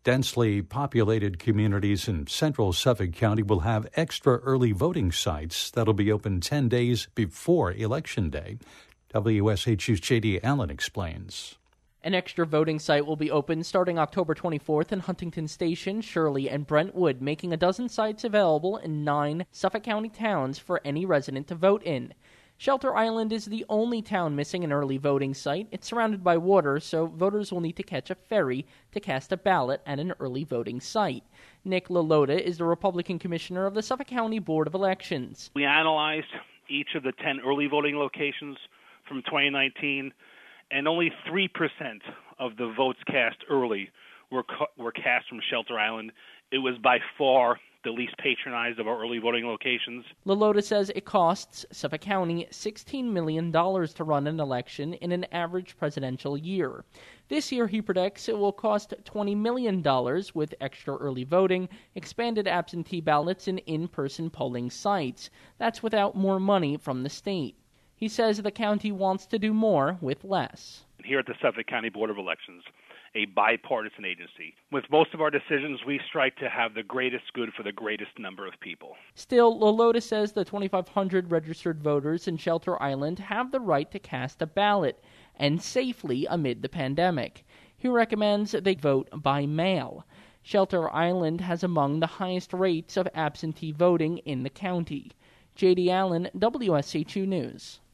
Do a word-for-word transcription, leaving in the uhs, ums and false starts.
Densely populated communities in central Suffolk County will have extra early voting sites that'll be open ten days before Election Day. W S H U's J D Allen explains. An extra voting site will be open starting October twenty-fourth in Huntington Station, Shirley, and Brentwood, making a dozen sites available in nine Suffolk County towns for any resident to vote in. Shelter Island is the only town missing an early voting site. It's surrounded by water, so voters will need to catch a ferry to cast a ballot at an early voting site. Nick LaLota is the Republican commissioner of the Suffolk County Board of Elections. We analyzed each of the ten early voting locations from twenty nineteen, and only three percent of the votes cast early were ca- were cast from Shelter Island. It was by far the least patronized of our early voting locations. LaLota says it costs Suffolk County sixteen million dollars to run an election in an average presidential year. This year, he predicts it will cost twenty million dollars with extra early voting, expanded absentee ballots, and in-person polling sites. That's without more money from the state. He says the county wants to do more with less. Here at the Suffolk County Board of Elections, a bipartisan agency, with most of our decisions, we strive to have the greatest good for the greatest number of people. Still, LaLota says the twenty-five hundred registered voters in Shelter Island have the right to cast a ballot, and safely amid the pandemic. He recommends they vote by mail. Shelter Island has among the highest rates of absentee voting in the county. J D Allen, W S H U News.